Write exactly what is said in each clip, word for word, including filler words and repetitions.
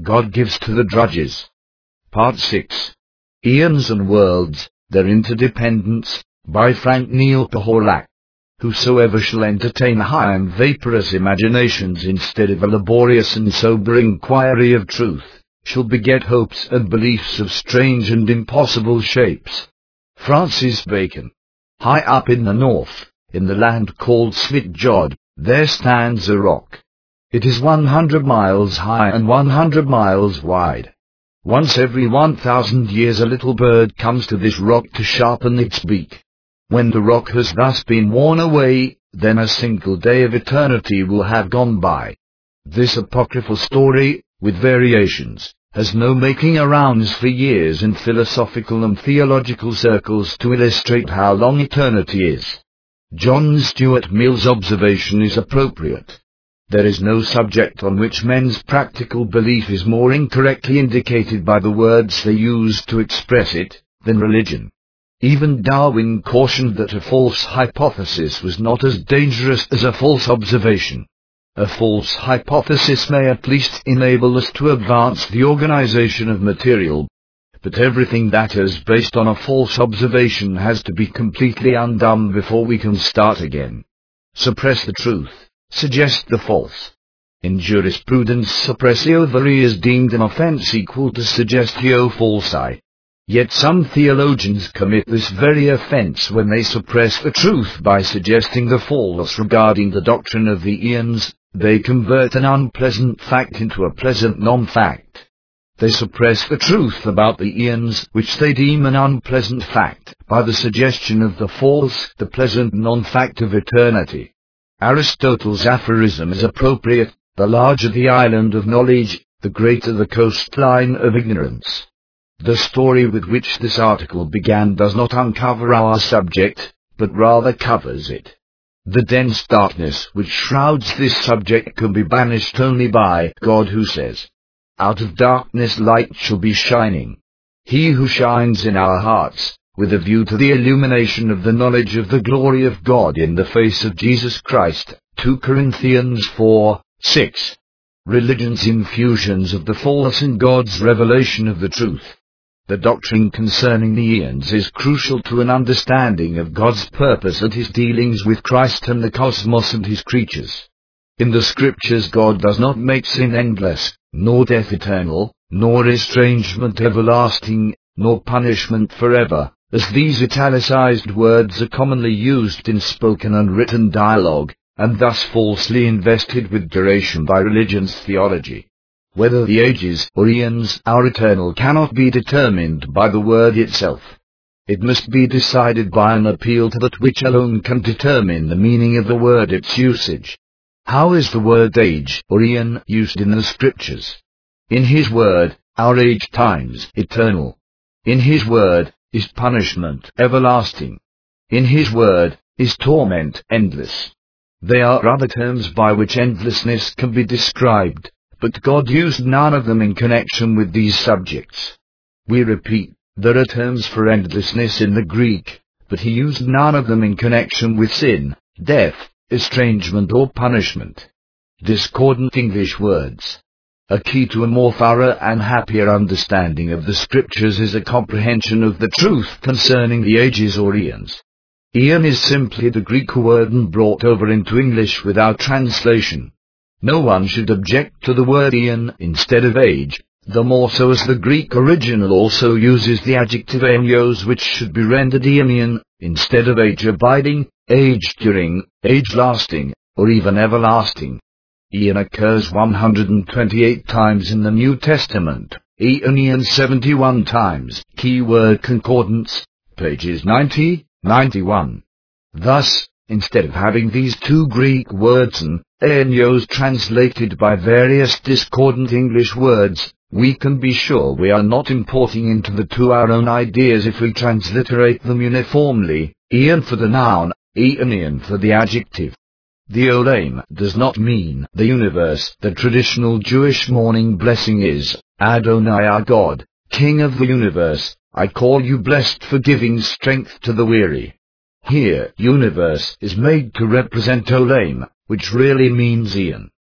God gives to the drudges. Part six. Eons and Worlds, Their Interdependence, by Frank Neil Pahorlak. Whosoever shall entertain high and vaporous imaginations instead of a laborious and sober inquiry of truth, shall beget hopes and beliefs of strange and impossible shapes. Francis Bacon. High up in the north, in the land called Svitjod, there stands a rock. It is one hundred miles high and one hundred miles wide. Once every one thousand years a little bird comes to this rock to sharpen its beak. When the rock has thus been worn away, then a single day of eternity will have gone by. This apocryphal story, with variations, has no making arounds for years in philosophical and theological circles to illustrate how long eternity is. John Stuart Mill's observation is appropriate. There is no subject on which men's practical belief is more incorrectly indicated by the words they use to express it, than religion. Even Darwin cautioned that a false hypothesis was not as dangerous as a false observation. A false hypothesis may at least enable us to advance the organization of material, but everything that is based on a false observation has to be completely undone before we can start again. Suppress the truth, suggest the false. In jurisprudence, suppressio veri is deemed an offense equal to suggestio falsi. Yet some theologians commit this very offense when they suppress the truth by suggesting the false regarding the doctrine of the eons. They convert an unpleasant fact into a pleasant non-fact. They suppress the truth about the eons, which they deem an unpleasant fact, by the suggestion of the false, the pleasant non-fact of eternity. Aristotle's aphorism is appropriate: the larger the island of knowledge, the greater the coastline of ignorance. The story with which this article began does not uncover our subject, but rather covers it. The dense darkness which shrouds this subject can be banished only by God, who says, "Out of darkness light shall be shining." He who shines in our hearts, with a view to the illumination of the knowledge of the glory of God in the face of Jesus Christ. Second Corinthians four, six. Religion's infusions of the false and God's revelation of the truth. The doctrine concerning the eons is crucial to an understanding of God's purpose and His dealings with Christ and the cosmos and His creatures. In the Scriptures, God does not make sin endless, nor death eternal, nor estrangement everlasting, nor punishment forever, as these italicized words are commonly used in spoken and written dialogue, and thus falsely invested with duration by religion's theology. Whether the ages or eons are eternal cannot be determined by the word itself. It must be decided by an appeal to that which alone can determine the meaning of the word, its usage. How is the word age or eon used in the Scriptures? In His word, our age times eternal. In His word is punishment everlasting. In His word is torment endless. There are other terms by which endlessness can be described, but God used none of them in connection with these subjects. We repeat, there are terms for endlessness in the Greek, but He used none of them in connection with sin, death, estrangement or punishment. Discordant English words. A key to a more thorough and happier understanding of the Scriptures is a comprehension of the truth concerning the ages or eons. Eon is simply the Greek word and brought over into English without translation. No one should object to the word eon instead of age, the more so as the Greek original also uses the adjective aeonios, which should be rendered eonian, instead of age-abiding, age-during, age-lasting, or even everlasting. Eon occurs one hundred twenty-eight times in the New Testament, aeonian seventy-one times. Keyword concordance, pages ninety, ninety-one. Thus, instead of having these two Greek words and aeonios translated by various discordant English words, we can be sure we are not importing into the two our own ideas if we transliterate them uniformly, eon for the noun, aeonian for the adjective. The Olam does not mean the universe. The traditional Jewish morning blessing is, Adonai our God, King of the universe, I call you blessed for giving strength to the weary. Here, universe is made to represent Olam, which really means eon.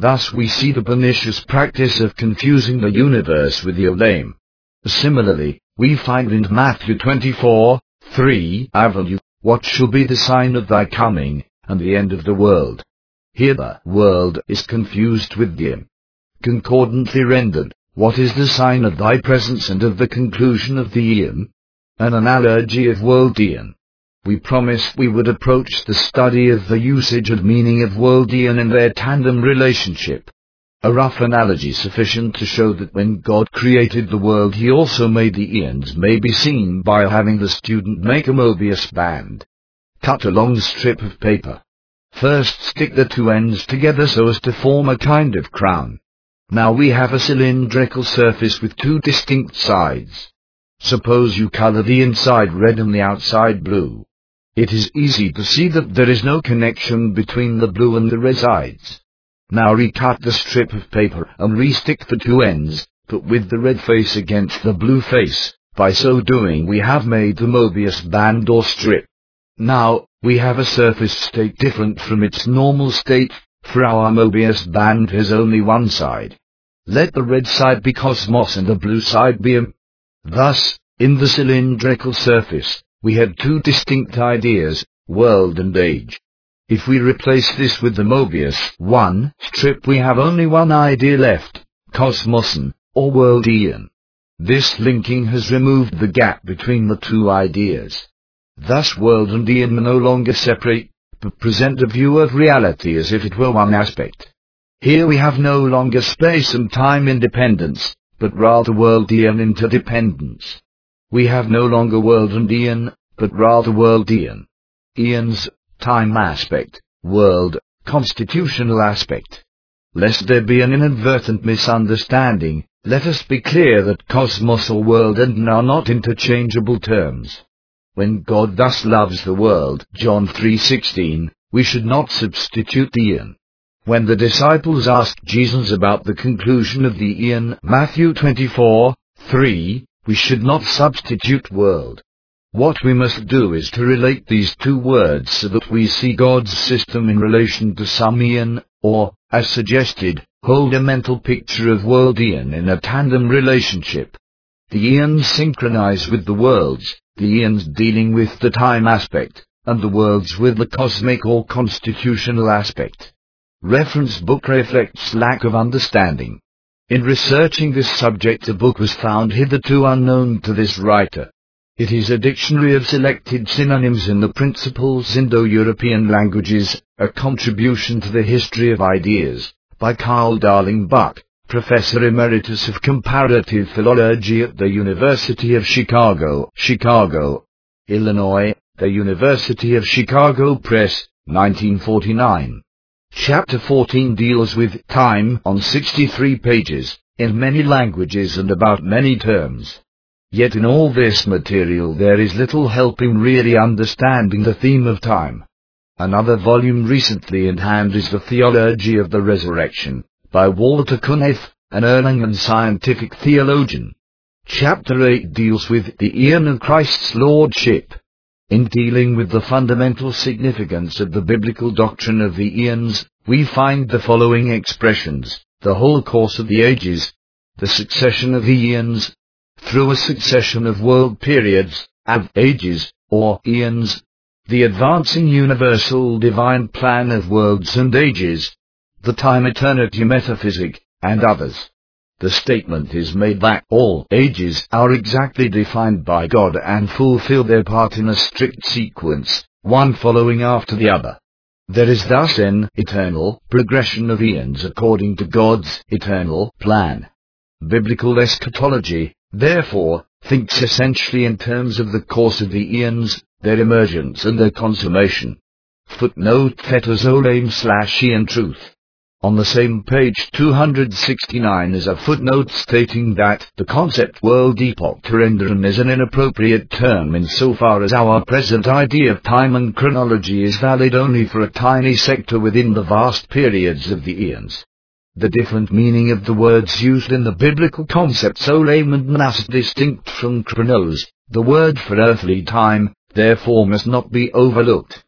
Thus we see the pernicious practice of confusing the universe with the Olam. Similarly, we find in Matthew twenty-four, three, Avenue, what shall be the sign of thy coming, and the end of the world? Here the world is confused with the concordantly rendered, what is the sign of thy presence and of the conclusion of the eon? An analogy of world eon. We promised we would approach the study of the usage and meaning of world eon and their tandem relationship. A rough analogy sufficient to show that when God created the world he also made the eons may be seen by having the student make a Mobius band. Cut a long strip of paper. First stick the two ends together so as to form a kind of crown. Now we have a cylindrical surface with two distinct sides. Suppose you color the inside red and the outside blue. It is easy to see that there is no connection between the blue and the red sides. Now recut the strip of paper and restick the two ends, but with the red face against the blue face. By so doing we have made the Mobius band or strip. Now, we have a surface state different from its normal state, for our Mobius band has only one side. Let the red side be cosmos and the blue side be em. Thus, in the cylindrical surface, we had two distinct ideas, world and age. If we replace this with the Mobius one strip we have only one idea left, cosmoson, or world eon. This linking has removed the gap between the two ideas. Thus world and eon are no longer separate, but present a view of reality as if it were one aspect. Here we have no longer space and time independence, but rather world eon interdependence. We have no longer world and eon, but rather world eon. Eons, time aspect, world, constitutional aspect. Lest there be an inadvertent misunderstanding, let us be clear that cosmos or world and are not interchangeable terms. When God thus loves the world, John three sixteen, we should not substitute the eon. When the disciples asked Jesus about the conclusion of the eon, Matthew twenty-four, three, we should not substitute world. What we must do is to relate these two words so that we see God's system in relation to some eon, or, as suggested, hold a mental picture of world eon in a tandem relationship. The eons synchronize with the worlds, the eons dealing with the time aspect, and the worlds with the cosmic or constitutional aspect. Reference book reflects lack of understanding. In researching this subject a book was found hitherto unknown to this writer. It is a dictionary of selected synonyms in the Principles Indo-European Languages, a contribution to the history of ideas, by Carl Darling Buck, Professor Emeritus of Comparative Philology at the University of Chicago, Chicago, Illinois, the University of Chicago Press, nineteen forty-nine. Chapter fourteen deals with time on sixty-three pages, in many languages and about many terms. Yet in all this material there is little help in really understanding the theme of time. Another volume recently in hand is The Theology of the Resurrection, by Walter Kuneff, an Erlangen scientific theologian. Chapter eight deals with the eon of Christ's Lordship. In dealing with the fundamental significance of the biblical doctrine of the eons, we find the following expressions: the whole course of the ages, the succession of eons, through a succession of world periods, of ages, or eons, the advancing universal divine plan of worlds and ages, the time-eternity metaphysic, and others. The statement is made that all ages are exactly defined by God and fulfill their part in a strict sequence, one following after the other. There is thus an eternal progression of eons according to God's eternal plan. Biblical eschatology, therefore, thinks essentially in terms of the course of the eons, their emergence and their consummation. Footnote Fetters Olam slash Eon Truth. On the same page two hundred sixty-nine is a footnote stating that the concept world epoch terendron is an inappropriate term insofar as our present idea of time and chronology is valid only for a tiny sector within the vast periods of the eons. The different meaning of the words used in the biblical concepts olam and manas distinct from chronos, the word for earthly time, therefore must not be overlooked.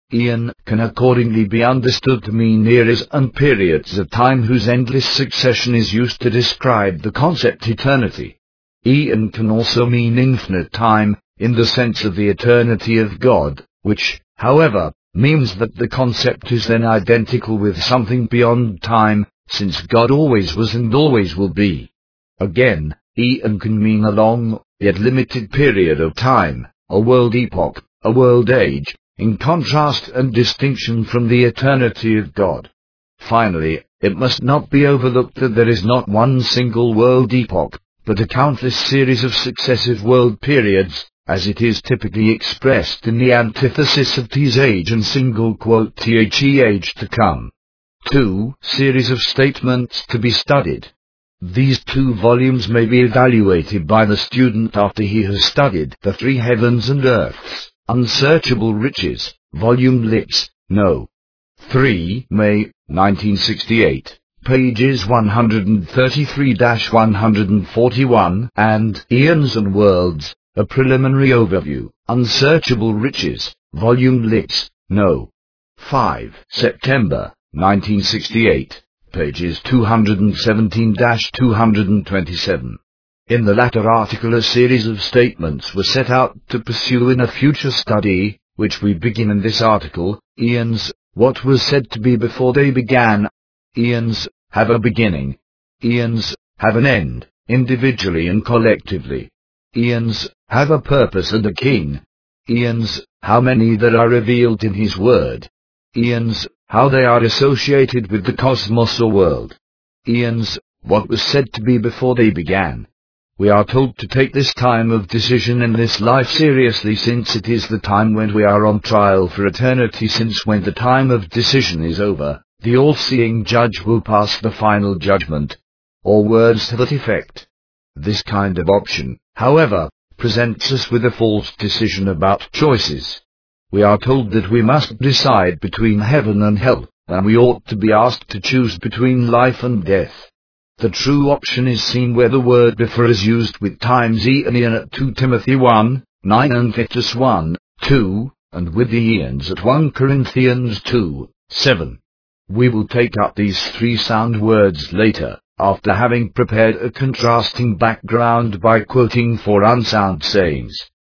Eon can accordingly be understood to mean eras and periods of time whose endless succession is used to describe the concept eternity. Eon can also mean infinite time, in the sense of the eternity of God, which, however, means that the concept is then identical with something beyond time, since God always was and always will be. Again, Eon can mean a long, yet limited period of time, a world epoch, a world age, in contrast and distinction from the eternity of God. Finally, it must not be overlooked that there is not one single world epoch, but a countless series of successive world periods, as it is typically expressed in the antithesis of T's age and single quote The age to come. two. Series of statements to be studied. These two volumes may be evaluated by the student after he has studied The Three Heavens and Earths, Unsearchable Riches, Volume Lips, No. three, May, nineteen sixty-eight, pages one thirty-three to one forty-one, and Eons and Worlds, A Preliminary Overview, Unsearchable Riches, Volume Lips, No. five, September, nineteen sixty-eight, pages two seventeen to two twenty-seven. In the latter article a series of statements were set out to pursue in a future study, which we begin in this article. Eons, what was said to be before they began. Eons have a beginning. Eons have an end, individually and collectively. Eons have a purpose and a king. Eons, how many there are revealed in his word. Eons, how they are associated with the cosmos or world. Eons, what was said to be before they began. We are told to take this time of decision in this life seriously, since it is the time when we are on trial for eternity, since when the time of decision is over, the all-seeing judge will pass the final judgment, or words to that effect. This kind of option, however, presents us with a false decision about choices. We are told that we must decide between heaven and hell, and we ought to be asked to choose between life and death. The true option is seen where the word before is used with times e and eon at two Timothy one, nine and Titus one, two, and with the eons at First Corinthians two, seven. We will take up these three sound words later, after having prepared a contrasting background by quoting four unsound sayings.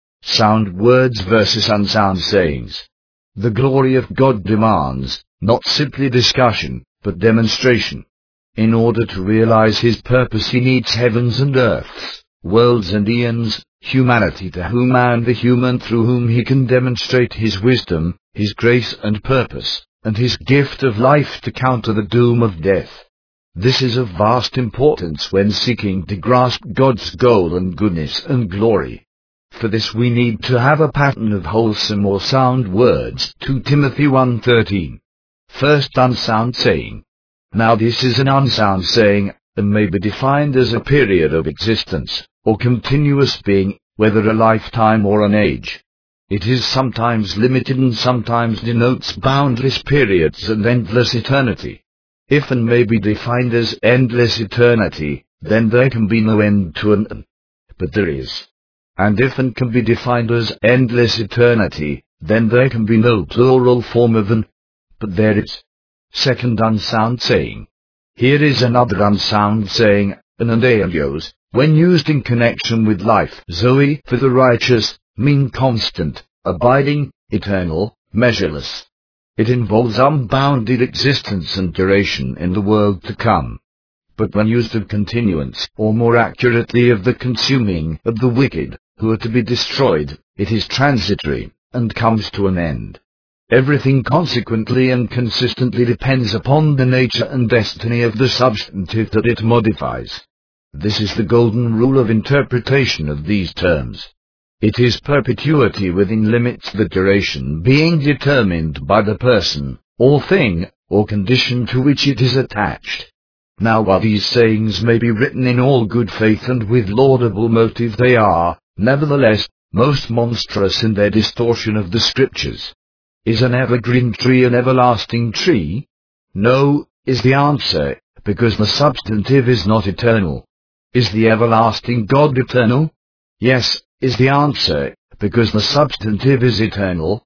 Sound words versus unsound sayings. The glory of God demands, not simply discussion, but demonstration. In order to realize his purpose he needs heavens and earths, worlds and eons, humanity to whom and the human through whom he can demonstrate his wisdom, his grace and purpose, and his gift of life to counter the doom of death. This is of vast importance when seeking to grasp God's goal and goodness and glory. For this we need to have a pattern of wholesome or sound words. Second Timothy one thirteen. First unsound saying. Now this is an unsound saying, and may be defined as a period of existence, or continuous being, whether a lifetime or an age. It is sometimes limited and sometimes denotes boundless periods and endless eternity. If and may be defined as endless eternity, then there can be no end to an and. But there is. And if and can be defined as endless eternity, then there can be no plural form of an. But there is. Second unsound saying. Here is another unsound saying, an and aeonios, when used in connection with life, zoe, for the righteous, mean constant, abiding, eternal, measureless. It involves unbounded existence and duration in the world to come. But when used of continuance, or more accurately of the consuming, of the wicked, who are to be destroyed, it is transitory, and comes to an end. Everything consequently and consistently depends upon the nature and destiny of the substantive that it modifies. This is the golden rule of interpretation of these terms. It is perpetuity within limits, the duration being determined by the person, or thing, or condition to which it is attached. Now while these sayings may be written in all good faith and with laudable motive, they are, nevertheless, most monstrous in their distortion of the Scriptures. Is an evergreen tree an everlasting tree? No, is the answer, because the substantive is not eternal. Is the everlasting God eternal? Yes, is the answer, because the substantive is eternal.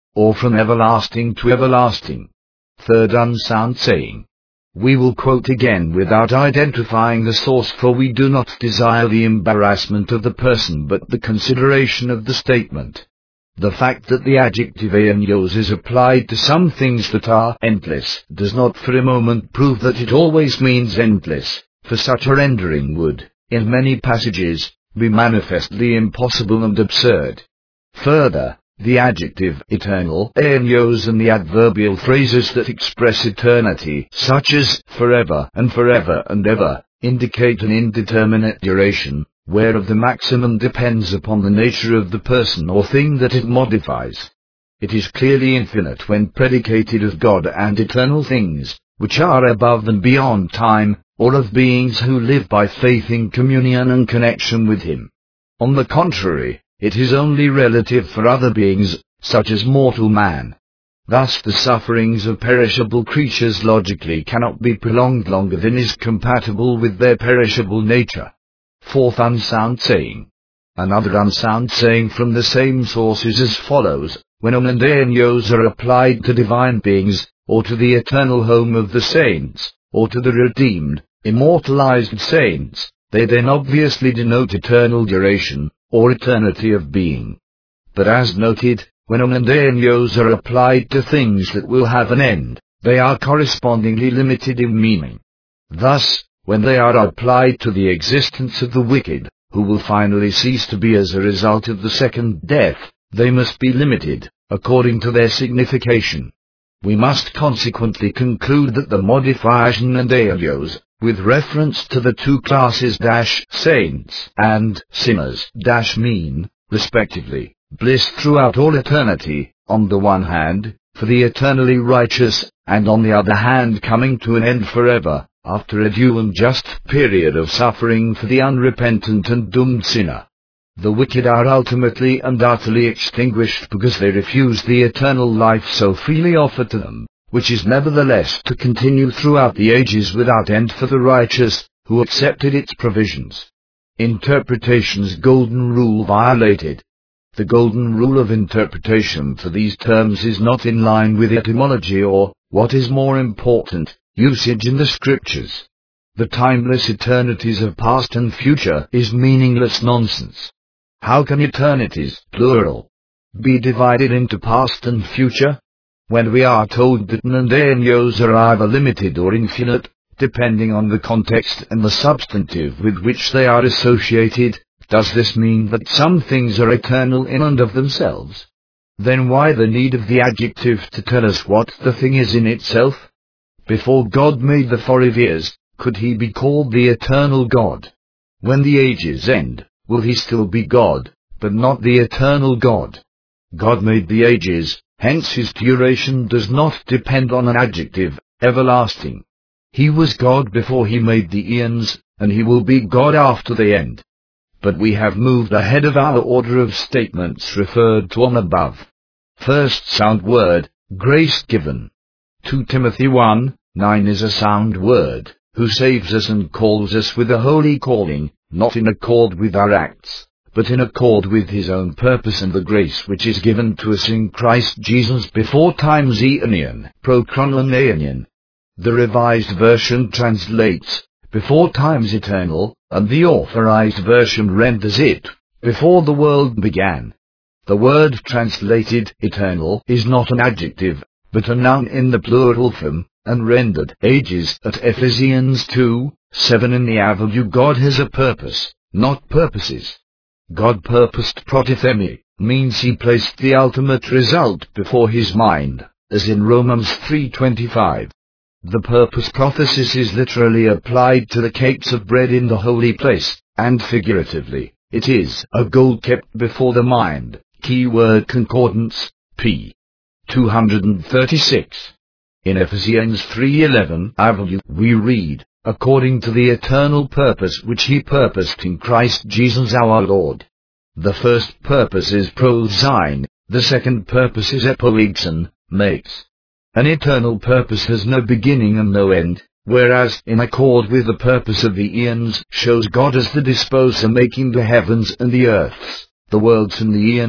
or from everlasting to everlasting. Third unsound saying. We will quote again without identifying the source, for we do not desire the embarrassment of the person but the consideration of the statement. The fact that the adjective aionios is applied to some things that are endless does not for a moment prove that it always means endless, for such a rendering would, in many passages, be manifestly impossible and absurd. Further, the adjective eternal aionios and the adverbial phrases that express eternity, such as forever and forever and ever, indicate an indeterminate duration, whereof the maximum depends upon the nature of the person or thing that it modifies. It is clearly infinite when predicated of God and eternal things, which are above and beyond time, or of beings who live by faith in communion and connection with Him. On the contrary, it is only relative for other beings, such as mortal man. Thus the sufferings of perishable creatures logically cannot be prolonged longer than is compatible with their perishable nature. Fourth unsound saying. Another unsound saying from the same source is as follows: when on and aionios are applied to divine beings, or to the eternal home of the saints, or to the redeemed, immortalized saints, they then obviously denote eternal duration, or eternity of being. But as noted, when on and aionios are applied to things that will have an end, they are correspondingly limited in meaning. Thus, when they are applied to the existence of the wicked, who will finally cease to be as a result of the second death, they must be limited, according to their signification. We must consequently conclude that the modifiers and aionios, with reference to the two classes dash saints and sinners dash mean, respectively, bliss throughout all eternity, on the one hand, for the eternally righteous, and on the other hand coming to an end forever, after a due and just period of suffering for the unrepentant and doomed sinner. The wicked are ultimately and utterly extinguished because they refuse the eternal life so freely offered to them, which is nevertheless to continue throughout the ages without end for the righteous, who accepted its provisions. Interpretation's golden rule violated. The golden rule of interpretation for these terms is not in line with etymology or, what is more important, usage in the Scriptures. The timeless eternities of past and future is meaningless nonsense. How can eternities, plural, be divided into past and future? When we are told that and aionios are either limited or infinite, depending on the context and the substantive with which they are associated, does this mean that some things are eternal in and of themselves? Then why the need of the adjective to tell us what the thing is in itself? Before God made the four years, could He be called the eternal God? When the ages end, will He still be God, but not the eternal God? God made the ages, hence His duration does not depend on an adjective, everlasting. He was God before He made the eons, and He will be God after the end. But we have moved ahead of our order of statements referred to on above. First sound word, grace given. Second Timothy one, nine is a sound word, who saves us and calls us with a holy calling, not in accord with our acts, but in accord with His own purpose and the grace which is given to us in Christ Jesus before times aeonian, prochronon aeonian. The Revised Version translates, before times eternal, and the Authorized Version renders it, before the world began. The word translated eternal is not an adjective, but a noun in the plural form, and rendered ages at Ephesians two, seven in the Avenue. God has a purpose, not purposes. God purposed protithemi, means He placed the ultimate result before His mind, as in Romans three twenty-five. The purpose prothesis is literally applied to the cakes of bread in the holy place, and figuratively, it is a goal kept before the mind. Keyword concordance, p. two thirty-six. In Ephesians three eleven, we read, according to the eternal purpose which He purposed in Christ Jesus our Lord. The first purpose is prosign, the second purpose is epoexon, makes. An eternal purpose has no beginning and no end, whereas, in accord with the purpose of the eons, shows God as the disposer making the heavens and the earths, the worlds and the eons,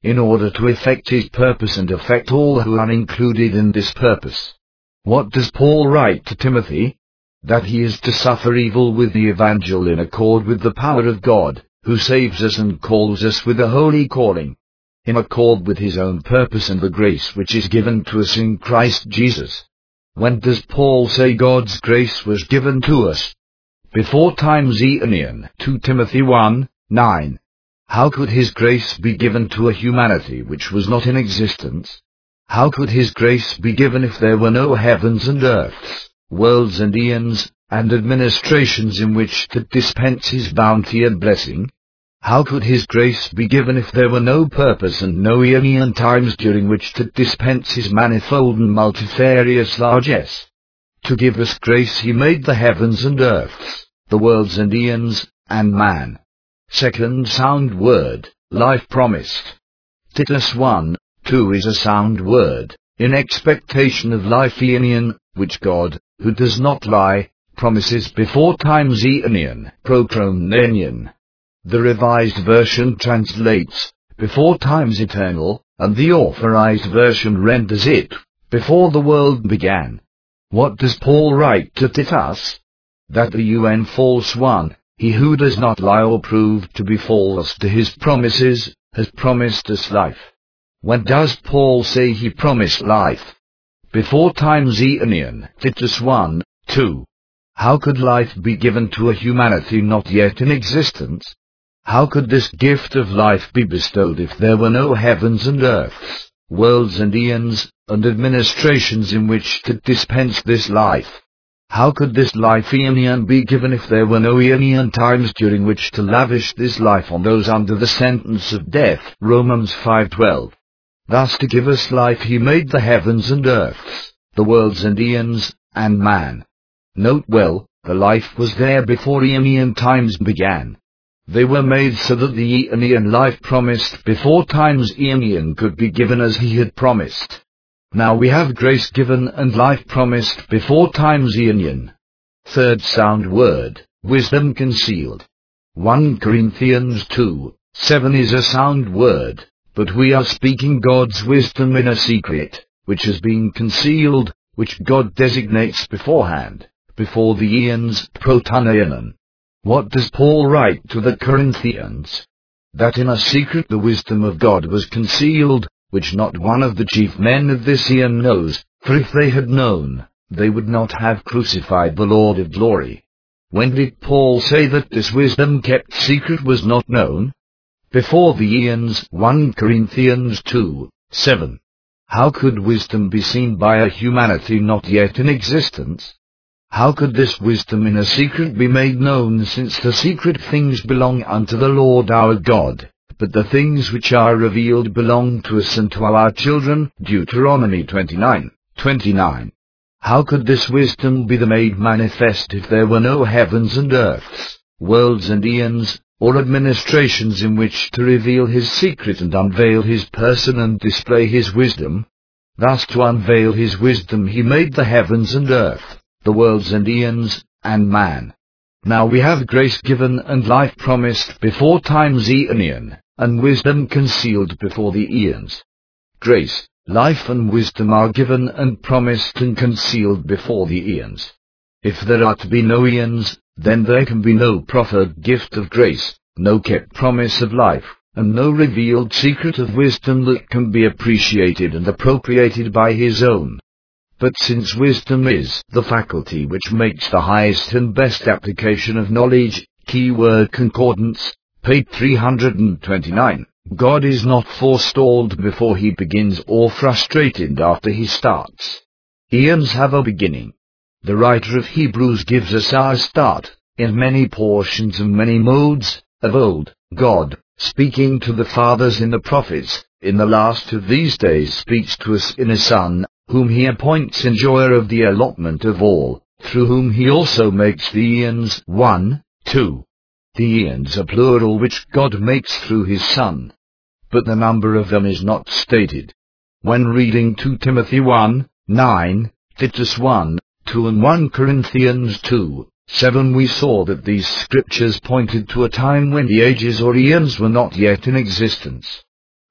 in order to effect his purpose and affect all who are included in this purpose. What does Paul write to Timothy? That he is to suffer evil with the evangel in accord with the power of God, who saves us and calls us with a holy calling, in accord with his own purpose and the grace which is given to us in Christ Jesus. When does Paul say God's grace was given to us? Before time's aeon, Second Timothy one, nine. How could his grace be given to a humanity which was not in existence? How could his grace be given if there were no heavens and earths, worlds and eons, and administrations in which to dispense his bounty and blessing? How could his grace be given if there were no purpose and no aeonian times during which to dispense his manifold and multifarious largesse? To give us grace he made the heavens and earths, the worlds and eons, and man. Second sound word, life promised. Titus one, two is a sound word, in expectation of life aeonian, which God, who does not lie, promises before time's aeonian, prochronenian. The Revised Version translates, before time's eternal, and the Authorized Version renders it, before the world began. What does Paul write to Titus? That the un false one, he who does not lie or prove to be false to his promises, has promised us life. When does Paul say he promised life? Before time's aeonian, Titus one, two. How could life be given to a humanity not yet in existence? How could this gift of life be bestowed if there were no heavens and earths, worlds and eons, and administrations in which to dispense this life? How could this life aeonian be given if there were no aeonian times during which to lavish this life on those under the sentence of death? Romans five twelve. Thus to give us life he made the heavens and earths, the worlds and eons, and man. Note well, the life was there before aeonian times began. They were made so that the aeonian life promised before time's aeonian could be given as he had promised. Now we have grace given and life promised before time's aeonian. Third sound word, wisdom concealed. First Corinthians two, seven is a sound word, but we are speaking God's wisdom in a secret, which has been concealed, which God designates beforehand, before the eons, protonaeon. What does Paul write to the Corinthians? That in a secret the wisdom of God was concealed, which not one of the chief men of this eon knows, for if they had known, they would not have crucified the Lord of glory. When did Paul say that this wisdom kept secret was not known? Before the eons, First Corinthians two, seven. How could wisdom be seen by a humanity not yet in existence? How could this wisdom in a secret be made known, since the secret things belong unto the Lord our God, but the things which are revealed belong to us and to our children? Deuteronomy twenty-nine, twenty-nine. How could this wisdom be made manifest if there were no heavens and earths, worlds and eons, or administrations in which to reveal his secret and unveil his person and display his wisdom? Thus to unveil his wisdom he made the heavens and earth, the worlds and eons, and man. Now we have grace given and life promised before time's aeonian, and wisdom concealed before the eons. Grace, life and wisdom are given and promised and concealed before the eons. If there are to be no eons, then there can be no proffered gift of grace, no kept promise of life, and no revealed secret of wisdom that can be appreciated and appropriated by his own. But since wisdom is the faculty which makes the highest and best application of knowledge, keyword concordance, page three hundred twenty-nine, God is not forestalled before he begins or frustrated after he starts. Eons have a beginning. The writer of Hebrews gives us our start, in many portions and many modes, of old, God, speaking to the fathers in the prophets, in the last of these days speaks to us in a Son, whom he appoints enjoyer of the allotment of all, through whom he also makes the eons. one, two. The eons are plural which God makes through his Son, but the number of them is not stated. When reading Second Timothy one, nine, Titus one, two and First Corinthians two, seven we saw that these scriptures pointed to a time when the ages or eons were not yet in existence.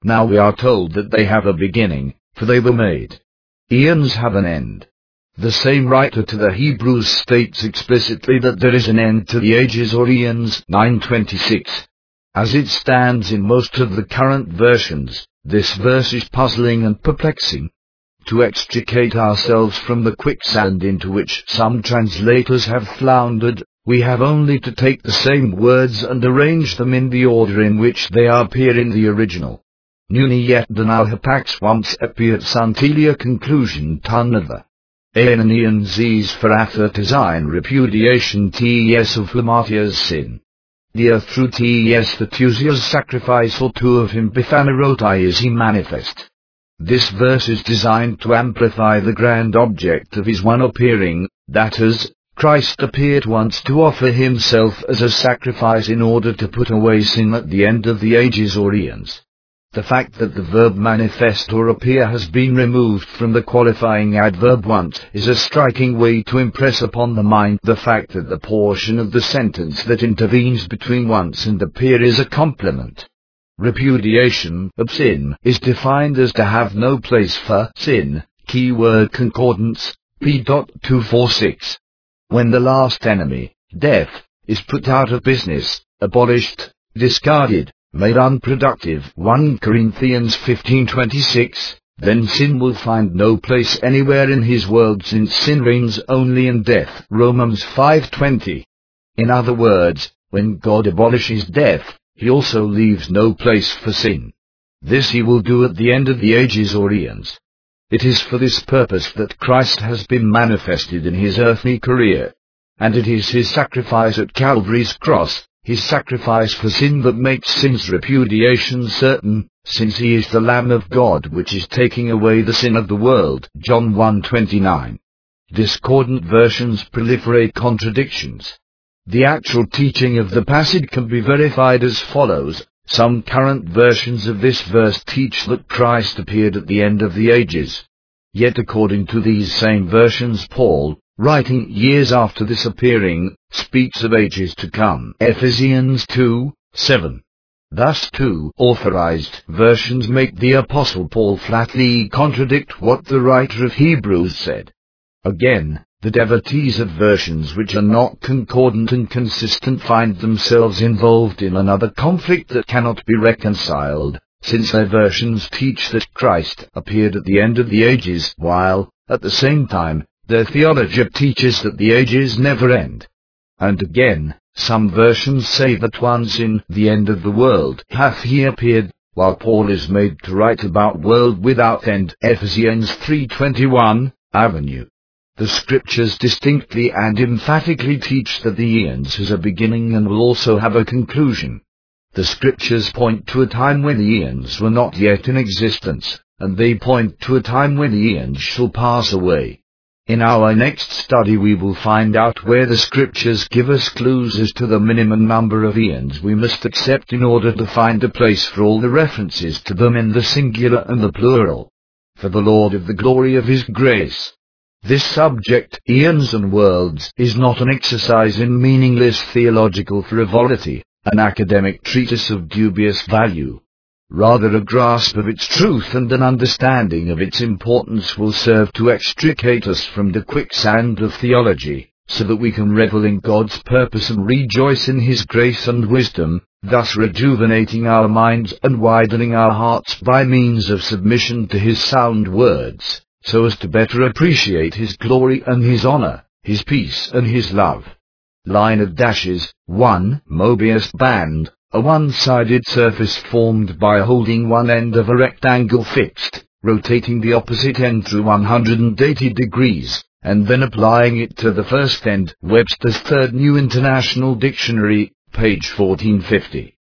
Now we are told that they have a beginning, for they were made. Eons have an end. The same writer to the Hebrews states explicitly that there is an end to the ages or eons, nine twenty-six. As it stands in most of the current versions, this verse is puzzling and perplexing. To extricate ourselves from the quicksand into which some translators have floundered, we have only to take the same words and arrange them in the order in which they appear in the original. Nuni yet danal hapax wamps epiat santilia conclusion tanava. Aenean z's faratha design repudiation tes of Flamatia's sin. The through tes the Tusia's sacrifice or two of him bifanarotai is he manifest. This verse is designed to amplify the grand object of his one appearing, that is, Christ appeared once to offer himself as a sacrifice in order to put away sin at the end of the ages or eons. The fact that the verb manifest or appear has been removed from the qualifying adverb once is a striking way to impress upon the mind the fact that the portion of the sentence that intervenes between once and appear is a complement. Repudiation of sin is defined as to have no place for sin, keyword concordance, p two forty-six. When the last enemy, death, is put out of business, abolished, discarded, made unproductive, First Corinthians fifteen twenty-six, then sin will find no place anywhere in his world since sin reigns only in death, Romans five twenty. In other words, when God abolishes death, he also leaves no place for sin. This he will do at the end of the ages or eons. It is for this purpose that Christ has been manifested in his earthly career. And it is his sacrifice at Calvary's cross, his sacrifice for sin, that makes sin's repudiation certain, since he is the Lamb of God which is taking away the sin of the world, John one twenty-nine. Discordant versions proliferate contradictions. The actual teaching of the passage can be verified as follows. Some current versions of this verse teach that Christ appeared at the end of the ages. Yet according to these same versions, Paul, writing years after this appearing, speaks of ages to come. Ephesians two, seven. Thus two authorized versions make the Apostle Paul flatly contradict what the writer of Hebrews said. Again, the devotees of versions which are not concordant and consistent find themselves involved in another conflict that cannot be reconciled, since their versions teach that Christ appeared at the end of the ages, while, at the same time, their theology teaches that the ages never end. And again, some versions say that once in the end of the world hath he appeared, while Paul is made to write about world without end, Ephesians three twenty-one, Avenue. The scriptures distinctly and emphatically teach that the eons has a beginning and will also have a conclusion. The scriptures point to a time when the eons were not yet in existence, and they point to a time when the eons shall pass away. In our next study we will find out where the scriptures give us clues as to the minimum number of eons we must accept in order to find a place for all the references to them in the singular and the plural. For the Lord of the glory of his grace. This subject, eons and worlds, is not an exercise in meaningless theological frivolity, an academic treatise of dubious value. Rather, a grasp of its truth and an understanding of its importance will serve to extricate us from the quicksand of theology, so that we can revel in God's purpose and rejoice in his grace and wisdom, thus rejuvenating our minds and widening our hearts by means of submission to his sound words, so as to better appreciate his glory and his honor, his peace and his love. Line of dashes, one. Mobius band, a one-sided surface formed by holding one end of a rectangle fixed, rotating the opposite end through one hundred eighty degrees, and then applying it to the first end. Webster's Third New International Dictionary, page fourteen fifty.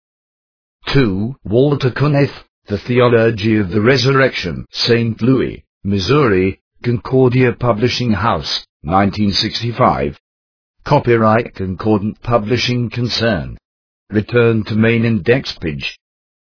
two. Walter Cunniff, The Theology of the Resurrection, Saint Louis, Missouri, Concordia Publishing House, nineteen sixty-five. Copyright Concordant Publishing Concern. Return to main index page.